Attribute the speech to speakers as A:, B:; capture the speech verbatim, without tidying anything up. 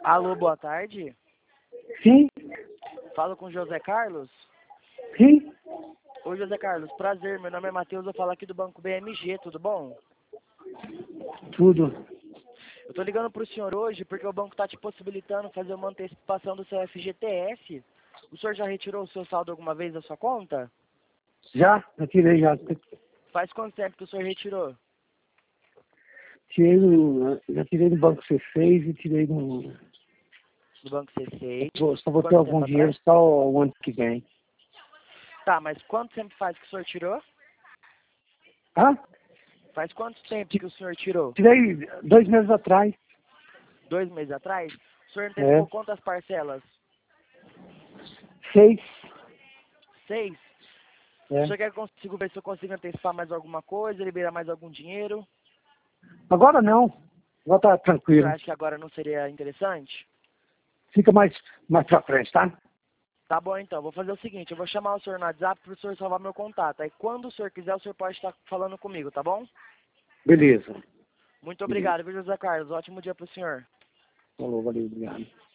A: Alô, boa tarde.
B: Sim,
A: Falo com José Carlos.
B: sim,
A: Oi, José Carlos. Prazer, meu nome é Matheus, eu falo aqui do Banco B M G, tudo bom?
B: tudo.
A: Eu tô ligando pro senhor hoje porque o banco tá te possibilitando fazer uma antecipação do seu F G T S. O senhor já retirou o seu saldo alguma vez da sua conta?
B: Já, já tirei já.
A: Faz quanto tempo que o senhor retirou?
B: Tirei no, já tirei no Banco C seis e tirei no.
A: Do Banco C seis.
B: Vou- Só vou ter
A: Quanto
B: algum
A: tempo
B: dinheiro
A: atrás?
B: só o ano que vem.
A: Tá, mas quanto tempo faz que o senhor tirou?
B: Ah,
A: Faz quanto tempo que o senhor tirou?
B: tirei dois meses atrás.
A: Dois meses atrás? O senhor antecipou
B: É.
A: quantas parcelas?
B: Seis.
A: Seis? O
B: É.
A: senhor quer que eu consigo ver se eu consigo antecipar mais alguma coisa, liberar mais algum dinheiro?
B: Agora não. Agora tá
A: O senhor
B: tranquilo.
A: acha que agora não seria interessante?
B: Fica mais, mais pra frente, tá?
A: Tá bom então, vou fazer o seguinte, eu vou chamar o senhor no WhatsApp para o senhor salvar meu contato. Aí quando o senhor quiser, o senhor pode estar falando comigo, tá bom?
B: Beleza.
A: Muito
B: Beleza.
A: obrigado, viu, José Carlos? Ótimo dia pro senhor.
B: Falou, valeu, obrigado.